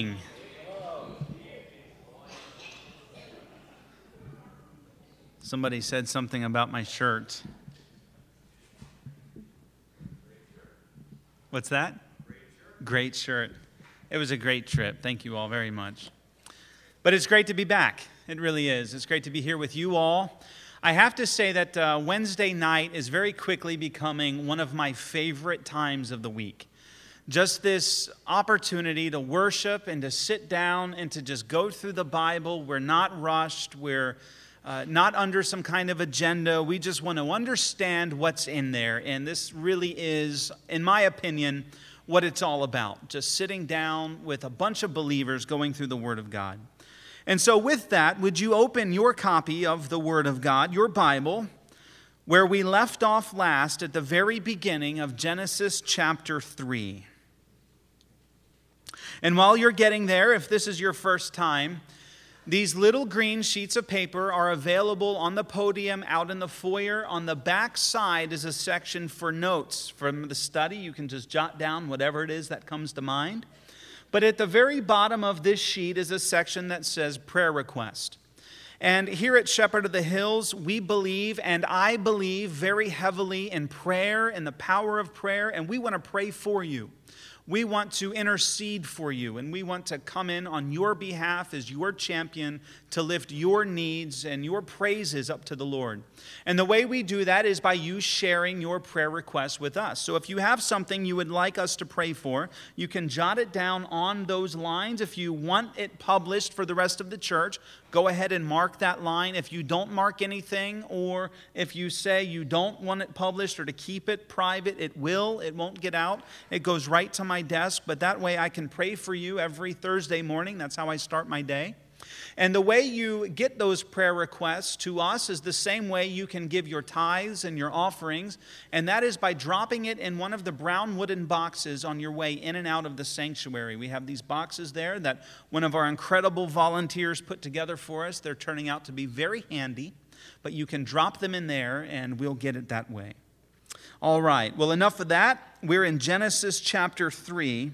morning. Somebody said something about my shirt. What's that? Great shirt. It was a great trip. Thank you all very much. But it's great to be back. It really is. It's great to be here with you all. I have to say that Wednesday night is very quickly becoming one of my favorite times of the week. Just this opportunity to worship and to sit down and to just go through the Bible. We're not rushed. We're not under some kind of agenda. We just want to understand what's in there. And this really is, in my opinion, what it's all about. Just sitting down with a bunch of believers going through the Word of God. And so with that, would you open your copy of the Word of God, your Bible, where we left off last at the very beginning of Genesis chapter 3. And while you're getting there, if this is your first time, these little green sheets of paper are available on the podium out in the foyer. On the back side is a section for notes from the study. You can just jot down whatever it is that comes to mind. But at the very bottom of this sheet is a section that says prayer request. And here at Shepherd of the Hills, we believe, and I believe very heavily in prayer and the power of prayer, and we want to pray for you. We want to intercede for you, and we want to come in on your behalf as your champion to lift your needs and your praises up to the Lord. And the way we do that is by you sharing your prayer requests with us. So if you have something you would like us to pray for, you can jot it down on those lines. If you want it published for the rest of the church, go ahead and mark that line. If you don't mark anything, or if you say you don't want it published or to keep it private, it won't get out. It goes right to my desk, but that way I can pray for you every Thursday morning. That's how I start my day. And the way you get those prayer requests to us is the same way you can give your tithes and your offerings, and that is by dropping it in one of the brown wooden boxes on your way in and out of the sanctuary. We have these boxes there that one of our incredible volunteers put together for us. They're turning out to be very handy, but you can drop them in there and we'll get it that way. All right, well, enough of that. We're in Genesis chapter 3,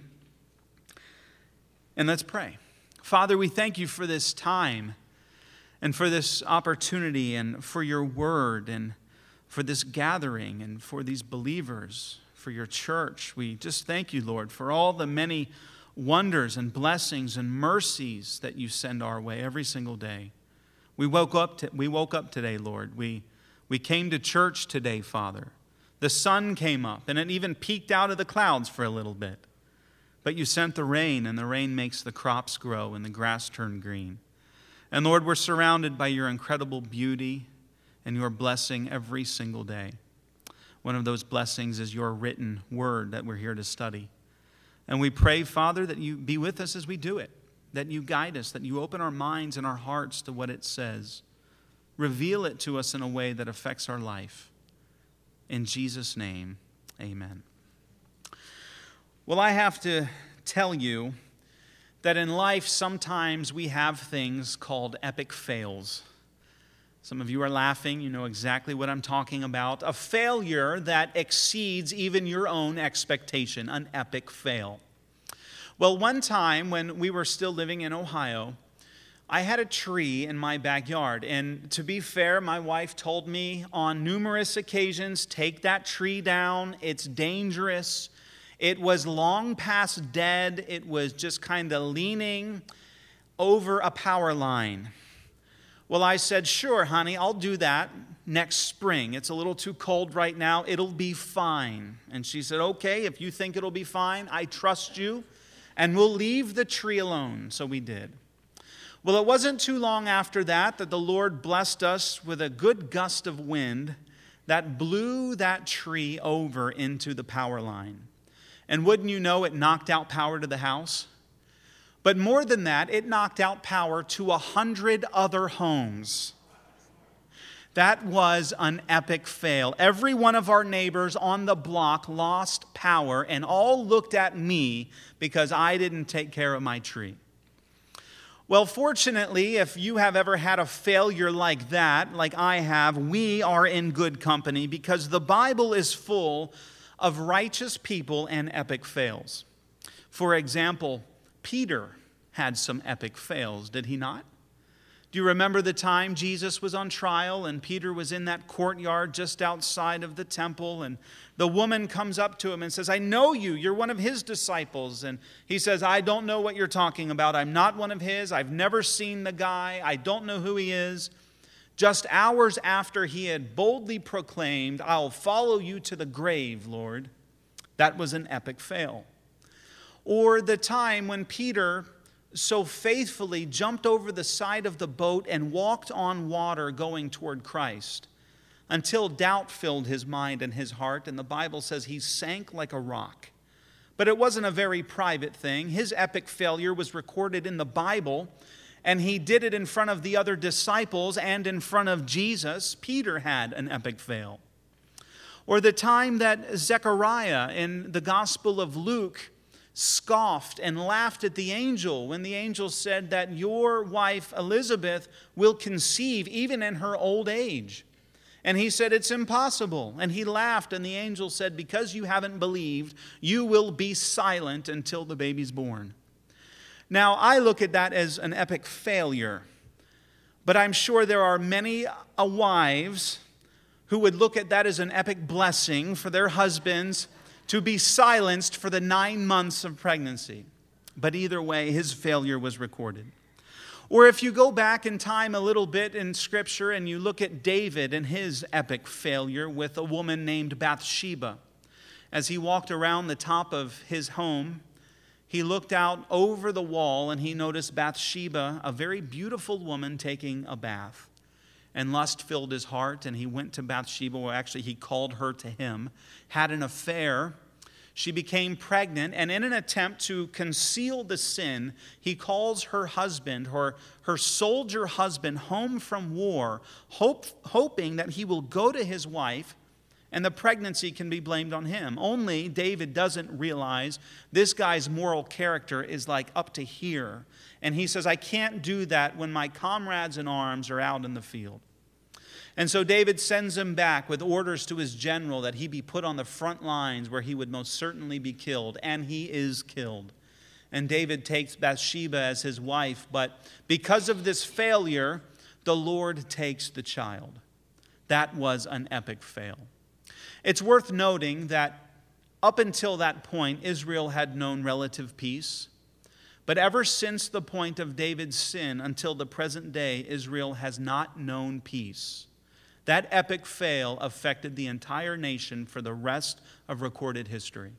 and let's pray. Father, we thank you for this time and for this opportunity and for your word and for this gathering and for these believers, for your church. We just thank you, Lord, for all the many wonders and blessings and mercies that you send our way every single day. We woke up today, Lord. We came to church today, Father. The sun came up and it even peeked out of the clouds for a little bit. But you sent the rain, and the rain makes the crops grow and the grass turn green. And Lord, we're surrounded by your incredible beauty and your blessing every single day. One of those blessings is your written word that we're here to study. And we pray, Father, that you be with us as we do it, that you guide us, that you open our minds and our hearts to what it says. Reveal it to us in a way that affects our life. In Jesus' name, amen. Well, I have to tell you that in life sometimes we have things called epic fails. Some of you are laughing. You know exactly what I'm talking about. A failure that exceeds even your own expectation, an epic fail. Well, one time when we were still living in Ohio, I had a tree in my backyard. And to be fair, my wife told me on numerous occasions, take that tree down. It's dangerous. It was long past dead. It was just kind of leaning over a power line. Well, I said, sure, honey, I'll do that next spring. It's a little too cold right now. It'll be fine. And she said, okay, if you think it'll be fine, I trust you, and we'll leave the tree alone. So we did. Well, it wasn't too long after that the Lord blessed us with a good gust of wind that blew that tree over into the power line. And wouldn't you know, it knocked out power to the house? But more than that, it knocked out power to 100 other homes. That was an epic fail. Every one of our neighbors on the block lost power and all looked at me because I didn't take care of my tree. Well, fortunately, if you have ever had a failure like that, like I have, we are in good company because the Bible is full of righteous people and epic fails. For example, Peter. had some epic fails, did he not? Do you remember the time Jesus was on trial and Peter was in that courtyard just outside of the temple, and the woman comes up to him and says, "I know you. You're one of his disciples." And he says, "I don't know what you're talking about. I'm not one of his. I've never seen the guy. I don't know who he is." Just hours after he had boldly proclaimed, "I'll follow you to the grave, Lord," that was an epic fail. Or the time when Peter so faithfully jumped over the side of the boat and walked on water going toward Christ until doubt filled his mind and his heart, and the Bible says he sank like a rock. But it wasn't a very private thing. His epic failure was recorded in the Bible, and he did it in front of the other disciples and in front of Jesus. Peter had an epic fail. Or the time that Zechariah in the Gospel of Luke scoffed and laughed at the angel when the angel said that your wife Elizabeth will conceive even in her old age. And he said, "It's impossible." And he laughed, and the angel said, "Because you haven't believed, you will be silent until the baby's born." Now, I look at that as an epic failure, but I'm sure there are many wives who would look at that as an epic blessing for their husbands to be silenced for the 9 months of pregnancy. But either way, his failure was recorded. Or if you go back in time a little bit in Scripture and you look at David and his epic failure with a woman named Bathsheba. As he walked around the top of his home, he looked out over the wall and he noticed Bathsheba, a very beautiful woman, taking a bath. And lust filled his heart, and he went to Bathsheba, or actually he called her to him, had an affair. She became pregnant, and in an attempt to conceal the sin, he calls her husband, her soldier husband, home from war, hoping that he will go to his wife and the pregnancy can be blamed on him. Only David doesn't realize this guy's moral character is like up to here. And he says, "I can't do that when my comrades in arms are out in the field." And so David sends him back with orders to his general that he be put on the front lines where he would most certainly be killed. And he is killed. And David takes Bathsheba as his wife. But because of this failure, the Lord takes the child. That was an epic fail. It's worth noting that up until that point, Israel had known relative peace. But ever since the point of David's sin until the present day, Israel has not known peace. That epic fail affected the entire nation for the rest of recorded history.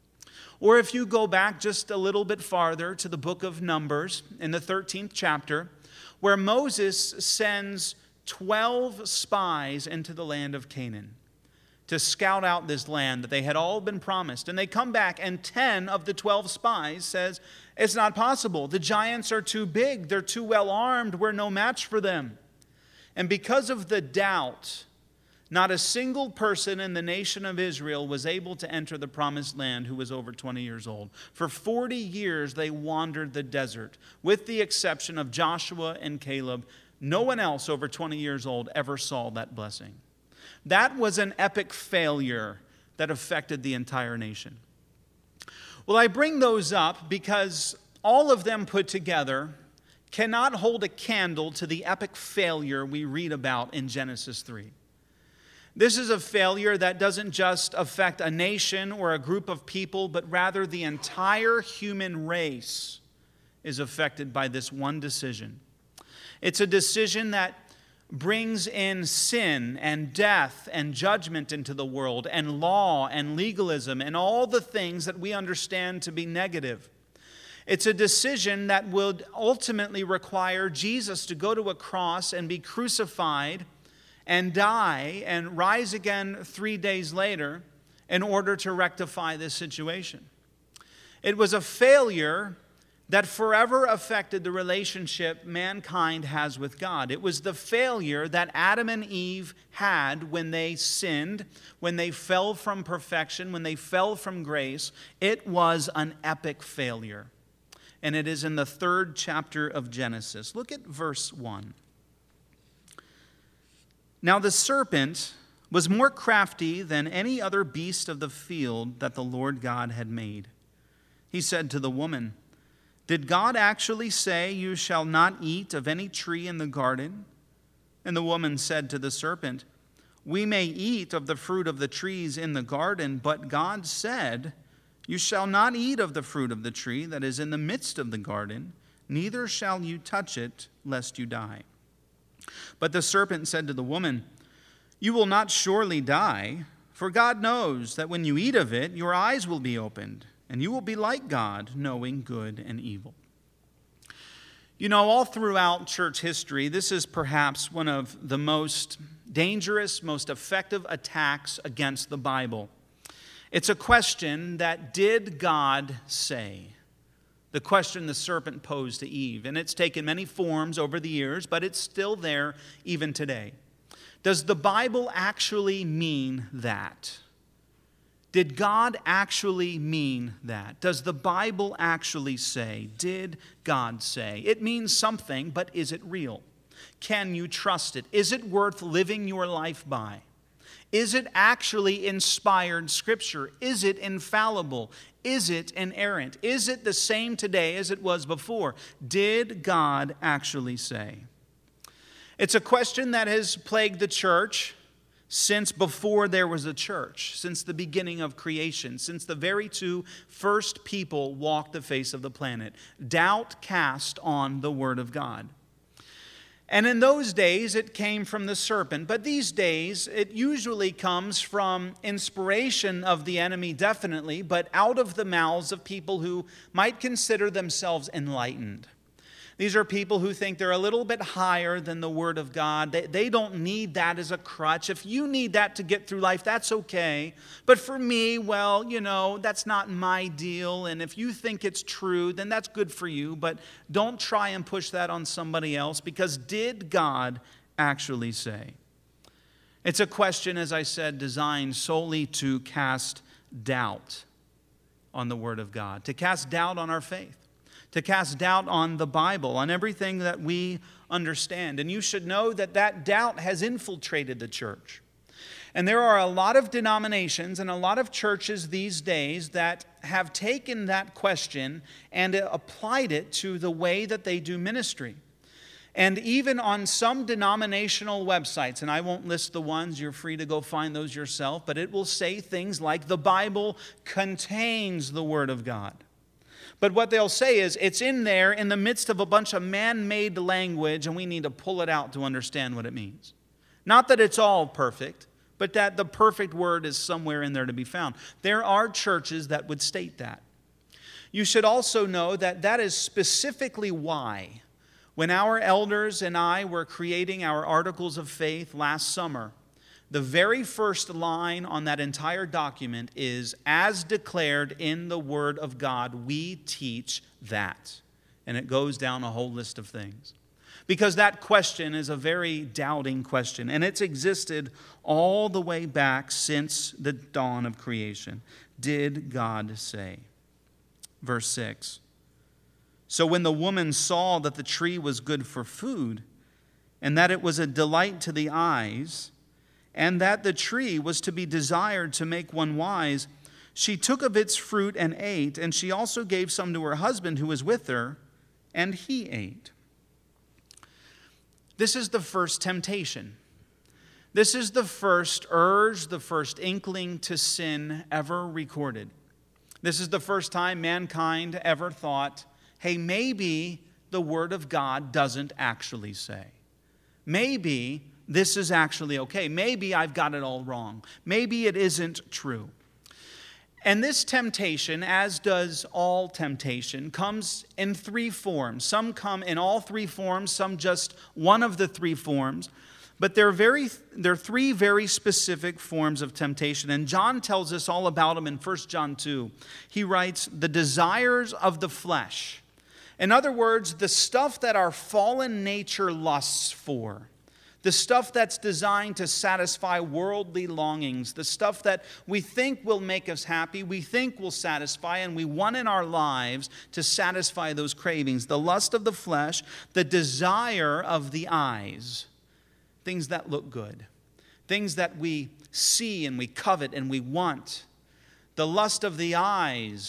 Or if you go back just a little bit farther to the book of Numbers in the 13th chapter, where Moses sends 12 spies into the land of Canaan to scout out this land that they had all been promised. And they come back, and 10 of the 12 spies says, "It's not possible. The giants are too big. They're too well armed. We're no match for them." And because of the doubt, not a single person in the nation of Israel was able to enter the promised land who was over 20 years old. For 40 years they wandered the desert, with the exception of Joshua and Caleb. No one else over 20 years old ever saw that blessing. That was an epic failure that affected the entire nation. Well, I bring those up because all of them put together cannot hold a candle to the epic failure we read about in Genesis 3. This is a failure that doesn't just affect a nation or a group of people, but rather the entire human race is affected by this one decision. It's a decision that brings in sin and death and judgment into the world, and law and legalism and all the things that we understand to be negative. It's a decision that would ultimately require Jesus to go to a cross and be crucified and die and rise again 3 days later in order to rectify this situation. It was a failure that forever affected the relationship mankind has with God. It was the failure that Adam and Eve had when they sinned, when they fell from perfection, when they fell from grace. It was an epic failure. And it is in the 3rd chapter of Genesis. Look at verse 1. "Now the serpent was more crafty than any other beast of the field that the Lord God had made. He said to the woman, Did God actually say, 'You shall not eat of any tree in the garden'?" And the woman said to the serpent, "We may eat of the fruit of the trees in the garden, but God said, 'You shall not eat of the fruit of the tree that is in the midst of the garden, neither shall you touch it, lest you die.' But the serpent said to the woman, 'You will not surely die, for God knows that when you eat of it, your eyes will be opened, and you will be like God, knowing good and evil.'" You know, all throughout church history, this is perhaps one of the most dangerous, most effective attacks against the Bible. It's a question that, did God say? The question the serpent posed to Eve. And it's taken many forms over the years, but it's still there even today. Does the Bible actually mean that? Did God actually mean that? Does the Bible actually say? Did God say? It means something, but is it real? Can you trust it? Is it worth living your life by? Is it actually inspired Scripture? Is it infallible? Is it inerrant? Is it the same today as it was before? Did God actually say? It's a question that has plagued the church since before there was a church, since the beginning of creation, since the very two first people walked the face of the planet. Doubt cast on the Word of God. And in those days, it came from the serpent. But these days, it usually comes from inspiration of the enemy, definitely, but out of the mouths of people who might consider themselves enlightened. These are people who think they're a little bit higher than the Word of God. They don't need that as a crutch. If you need that to get through life, that's okay. But for me, well, that's not my deal. And if you think it's true, then that's good for you. But don't try and push that on somebody else, because did God actually say? It's a question, as I said, designed solely to cast doubt on the Word of God, to cast doubt on our faith, to cast doubt on the Bible, on everything that we understand. And you should know that that doubt has infiltrated the church. And there are a lot of denominations and a lot of churches these days that have taken that question and applied it to the way that they do ministry. And even on some denominational websites, and I won't list the ones, you're free to go find those yourself, but it will say things like, the Bible contains the Word of God. But what they'll say is, it's in there in the midst of a bunch of man-made language, and we need to pull it out to understand what it means. Not that it's all perfect, but that the perfect word is somewhere in there to be found. There are churches that would state that. You should also know that that is specifically why, when our elders and I were creating our articles of faith last summer, the very first line on that entire document is, "As declared in the Word of God, we teach that." And it goes down a whole list of things. Because that question is a very doubting question, and it's existed all the way back since the dawn of creation. Did God say? Verse 6. "So when the woman saw that the tree was good for food, and that it was a delight to the eyes, and that the tree was to be desired to make one wise, she took of its fruit and ate, and she also gave some to her husband who was with her, and he ate." This is the first temptation. This is the first urge, the first inkling to sin ever recorded. This is the first time mankind ever thought, hey, maybe the Word of God doesn't actually say. Maybe this is actually okay. Maybe I've got it all wrong. Maybe it isn't true. And this temptation, as does all temptation, comes in three forms. Some come in all three forms, some just one of the three forms. But there are three very specific forms of temptation. And John tells us all about them in 1 John 2. He writes, "The desires of the flesh." In other words, the stuff that our fallen nature lusts for. The stuff that's designed to satisfy worldly longings, the stuff that we think will make us happy, we think will satisfy, and we want in our lives to satisfy those cravings. The lust of the flesh, the desire of the eyes, things that look good, things that we see and we covet and we want. The lust of the eyes,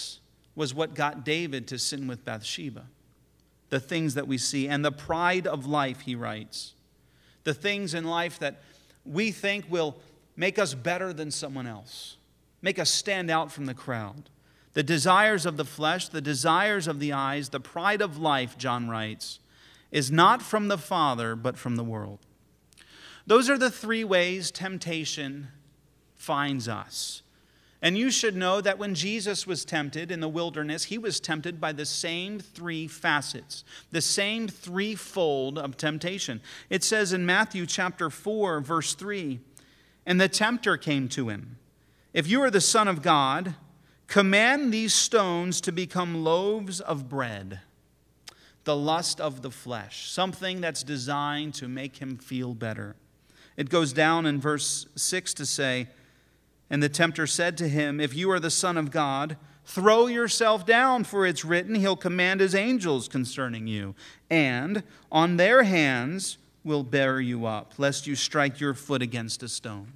was what got David to sin with Bathsheba. The things that we see. And the pride of life, he writes. The things in life that we think will make us better than someone else. Make us stand out from the crowd. The desires of the flesh, the desires of the eyes, the pride of life, John writes, is not from the Father, but from the world. Those are the three ways temptation finds us. And you should know that when Jesus was tempted in the wilderness, he was tempted by the same three facets, the same threefold of temptation. It says in Matthew chapter 4, verse 3, "And the tempter came to him, 'If you are the Son of God, command these stones to become loaves of bread.'" The lust of the flesh, something that's designed to make him feel better. It goes down in verse 6 to say, "And the tempter said to him, 'If you are the Son of God, throw yourself down, for it's written, He'll command His angels concerning you, and on their hands will bear you up, lest you strike your foot against a stone.'"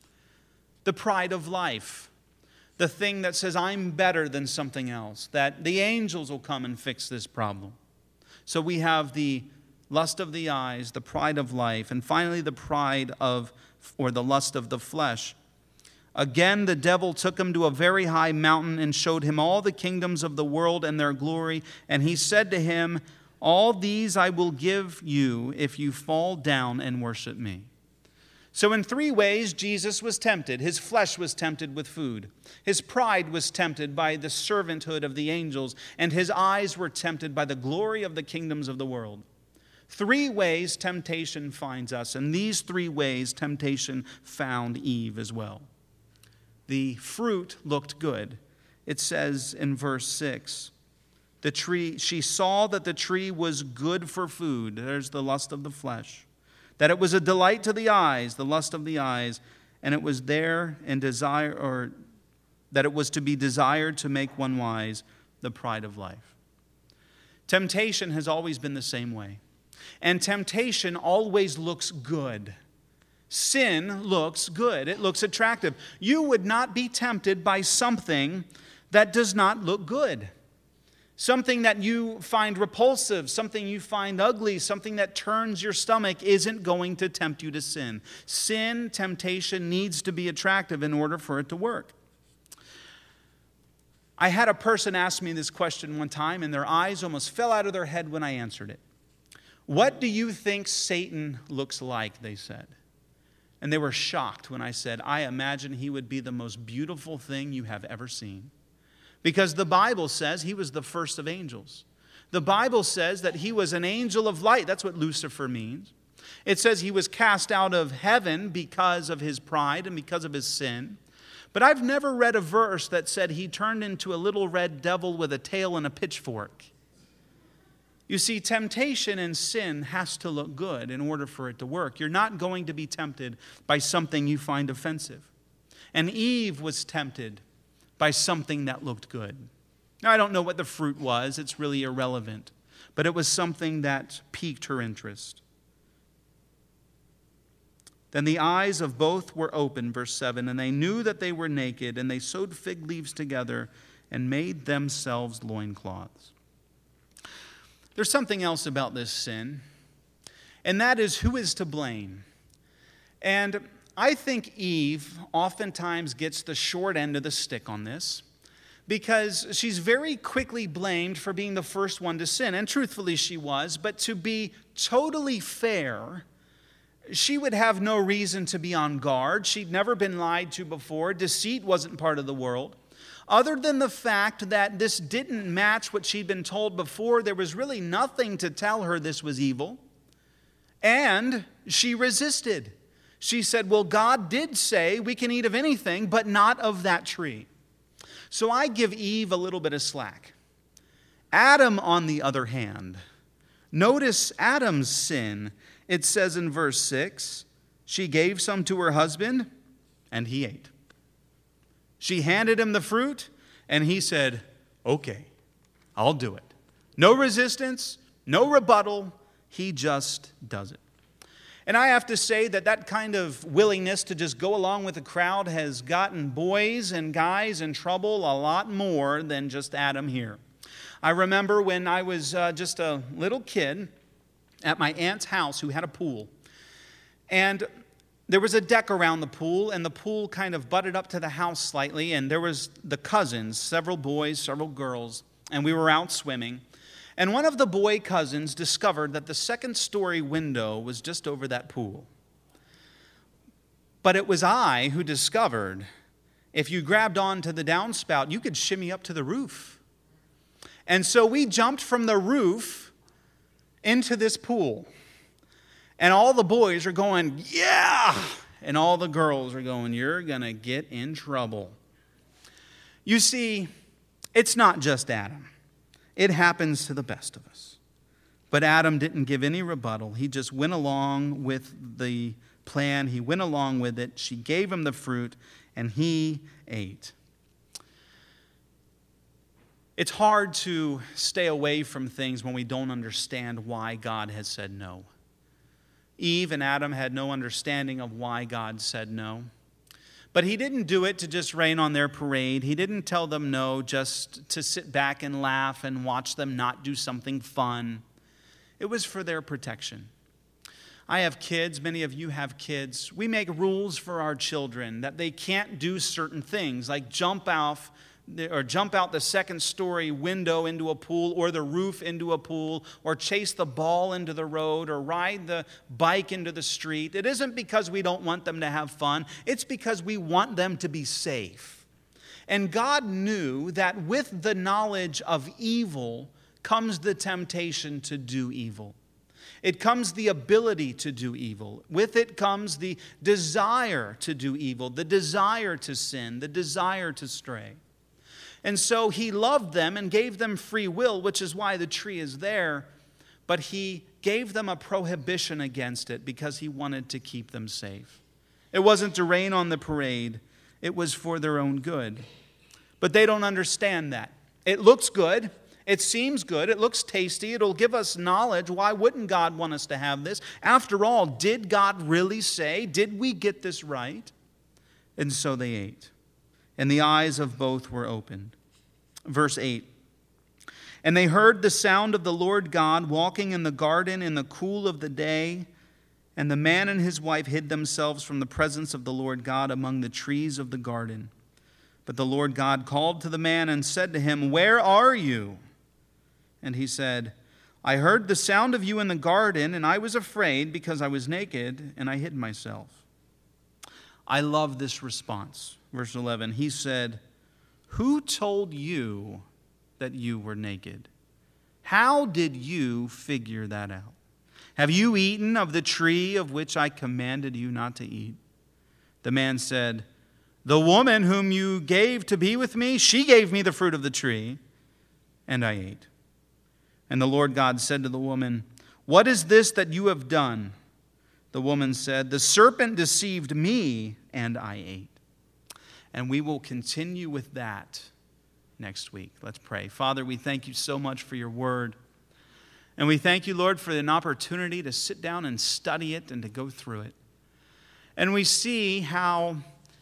The pride of life, the thing that says, I'm better than something else, that the angels will come and fix this problem. So we have the lust of the eyes, the pride of life, and finally the pride of, or the lust of the flesh. "Again, the devil took him to a very high mountain and showed him all the kingdoms of the world and their glory. And he said to him, 'All these I will give you if you fall down and worship me.'" So in three ways, Jesus was tempted. His flesh was tempted with food. His pride was tempted by the servanthood of the angels. And his eyes were tempted by the glory of the kingdoms of the world. Three ways temptation finds us. And these three ways temptation found Eve as well. The fruit looked good. It says in verse 6, she saw that the tree was good for food. There's the lust of the flesh. That it was a delight to the eyes, the lust of the eyes, and it was there in desire, or that it was to be desired to make one wise, the pride of life. Temptation has always been the same way. And temptation always looks good. Sin looks good. It looks attractive. You would not be tempted by something that does not look good. Something that you find repulsive, something you find ugly, something that turns your stomach isn't going to tempt you to sin. Sin, temptation needs to be attractive in order for it to work. I had a person ask me this question one time, and their eyes almost fell out of their head when I answered it. "What do you think Satan looks like?" they said. And they were shocked when I said, "I imagine he would be the most beautiful thing you have ever seen." Because the Bible says he was the first of angels. The Bible says that he was an angel of light. That's what Lucifer means. It says he was cast out of heaven because of his pride and because of his sin. But I've never read a verse that said he turned into a little red devil with a tail and a pitchfork. You see, temptation and sin has to look good in order for it to work. You're not going to be tempted by something you find offensive. And Eve was tempted by something that looked good. Now, I don't know what the fruit was. It's really irrelevant. But it was something that piqued her interest. Then the eyes of both were open, verse 7, and they knew that they were naked, and they sewed fig leaves together and made themselves loincloths. There's something else about this sin, and that is who is to blame. And I think Eve oftentimes gets the short end of the stick on this because she's very quickly blamed for being the first one to sin. And truthfully, she was. But to be totally fair, she would have no reason to be on guard. She'd never been lied to before. Deceit wasn't part of the world. Other than the fact that this didn't match what she'd been told before, there was really nothing to tell her this was evil. And she resisted. She said, well, God did say we can eat of anything, but not of that tree. So I give Eve a little bit of slack. Adam, on the other hand, notice Adam's sin. It says in verse 6, she gave some to her husband, and he ate. She handed him the fruit, and he said, okay, I'll do it. No resistance, no rebuttal. He just does it. And I have to say that kind of willingness to just go along with the crowd has gotten boys and guys in trouble a lot more than just Adam here. I remember when I was just a little kid at my aunt's house who had a pool. And there was a deck around the pool, and the pool kind of butted up to the house slightly, and there was the cousins, several boys, several girls, and we were out swimming. And one of the boy cousins discovered that the second-story window was just over that pool. But it was I who discovered if you grabbed onto the downspout, you could shimmy up to the roof. And so we jumped from the roof into this pool. And all the boys are going, yeah! And all the girls are going, you're going to get in trouble. You see, it's not just Adam. It happens to the best of us. But Adam didn't give any rebuttal. He just went along with the plan. He went along with it. She gave him the fruit, and he ate. It's hard to stay away from things when we don't understand why God has said no. Eve and Adam had no understanding of why God said no. But he didn't do it to just rain on their parade. He didn't tell them no just to sit back and laugh and watch them not do something fun. It was for their protection. I have kids. Many of you have kids. We make rules for our children that they can't do certain things, like jump out the second-story window into a pool, or the roof into a pool, or chase the ball into the road, or ride the bike into the street. It isn't because we don't want them to have fun. It's because we want them to be safe. And God knew that with the knowledge of evil comes the temptation to do evil. It comes the ability to do evil. With it comes the desire to do evil, the desire to sin, the desire to stray. And so he loved them and gave them free will, which is why the tree is there. But he gave them a prohibition against it because he wanted to keep them safe. It wasn't to rain on the parade. It was for their own good. But they don't understand that. It looks good. It seems good. It looks tasty. It'll give us knowledge. Why wouldn't God want us to have this? After all, did God really say? Did we get this right? And so they ate. And the eyes of both were opened. Verse 8. And they heard the sound of the Lord God walking in the garden in the cool of the day. And the man and his wife hid themselves from the presence of the Lord God among the trees of the garden. But the Lord God called to the man and said to him, "Where are you?" And he said, "I heard the sound of you in the garden, and I was afraid because I was naked, and I hid myself." I love this response. Verse 11, he said, "Who told you that you were naked? How did you figure that out? Have you eaten of the tree of which I commanded you not to eat?" The man said, "The woman whom you gave to be with me, she gave me the fruit of the tree, and I ate." And the Lord God said to the woman, "What is this that you have done?" The woman said, "The serpent deceived me, and I ate." And we will continue with that next week. Let's pray. Father, we thank you so much for your word. And we thank you, Lord, for an opportunity to sit down and study it and to go through it. And we see how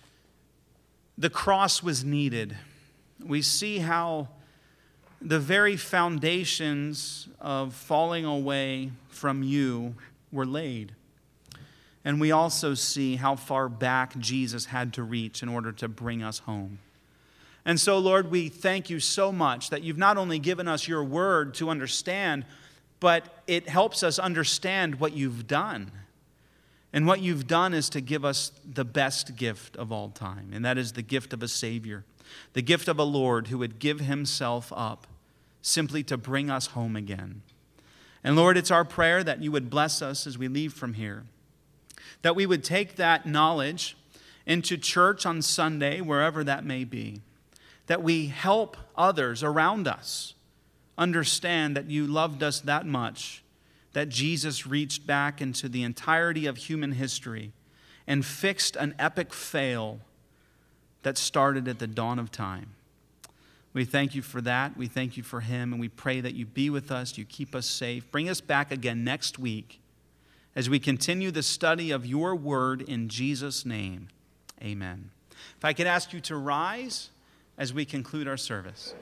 the cross was needed. We see how the very foundations of falling away from you were laid. And we also see how far back Jesus had to reach in order to bring us home. And so, Lord, we thank you so much that you've not only given us your word to understand, but it helps us understand what you've done. And what you've done is to give us the best gift of all time, and that is the gift of a Savior, the gift of a Lord who would give himself up simply to bring us home again. And Lord, it's our prayer that you would bless us as we leave from here, that we would take that knowledge into church on Sunday, wherever that may be, that we help others around us understand that you loved us that much, that Jesus reached back into the entirety of human history and fixed an epic fail that started at the dawn of time. We thank you for that. We thank you for him, and we pray that you be with us, you keep us safe. Bring us back again next week as we continue the study of your word in Jesus' name. Amen. If I could ask you to rise as we conclude our service.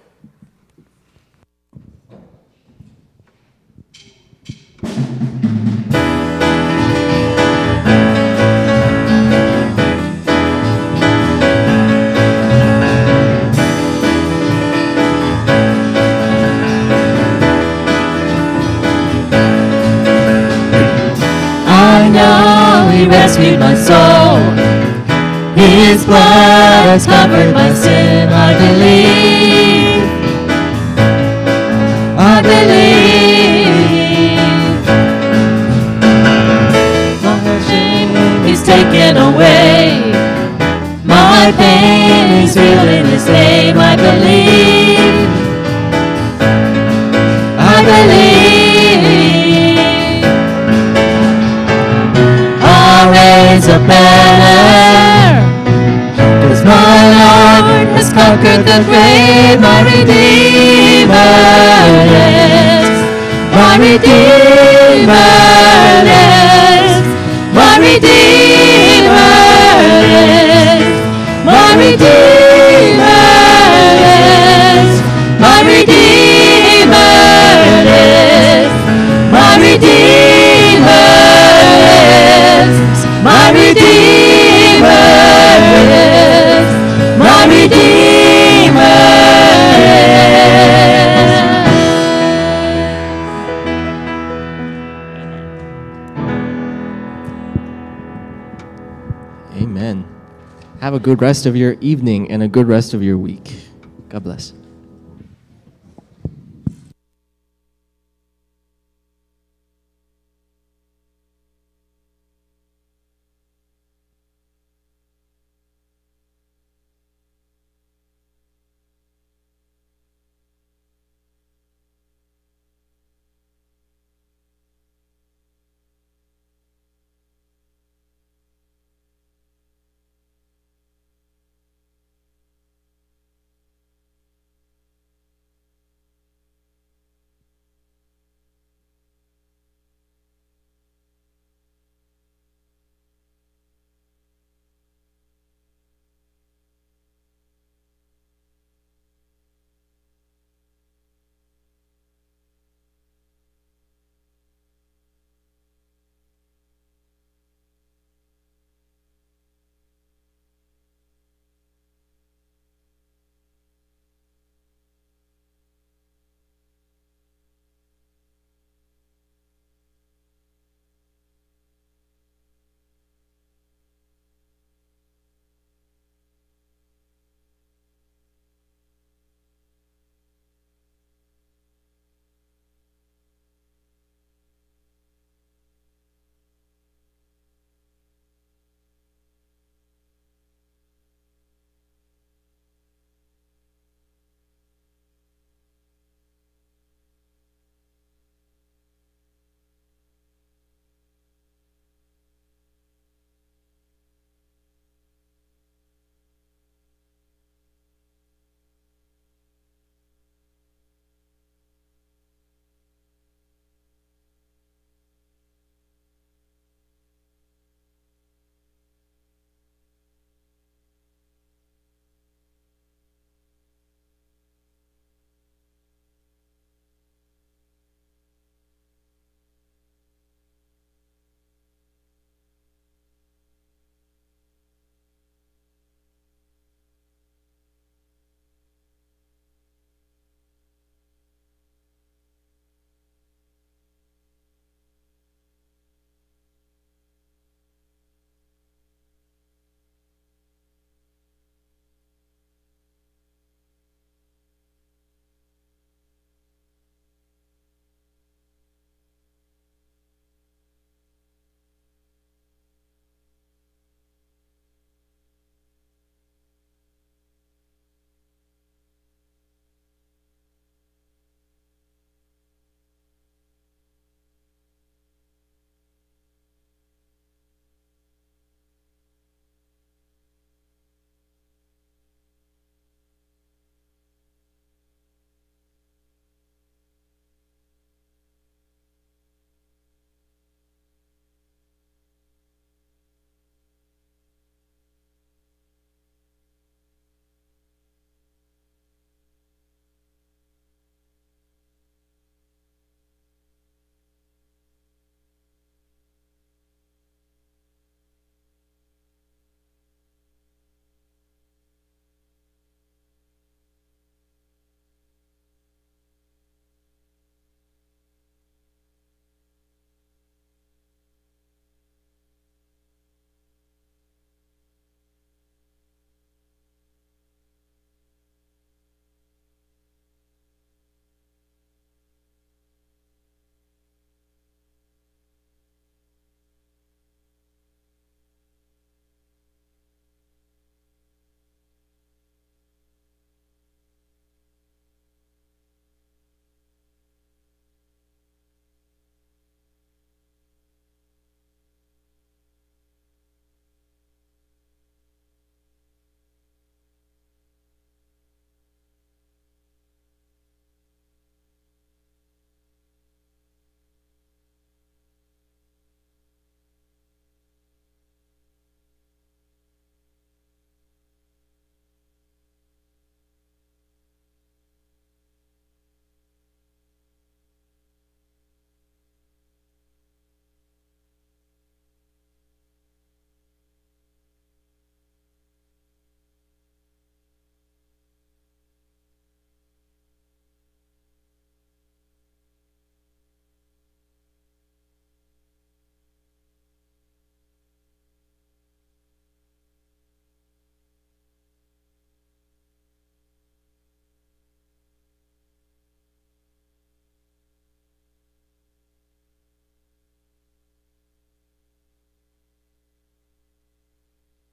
I know He rescued my soul. His blood has covered my sin. I believe. I believe. My shame is taken away. My pain is healed in His name. I believe. I believe. I'll raise a banner, 'cause my Lord has conquered the grave. My Redeemer lives. My Redeemer lives. My Redeemer lives. My Redeemer lives. My Redeemer lives. My Redeemer lives. My Redeemer lives. My Redeemer Amen. Have a good rest of your evening and a good rest of your week. God bless.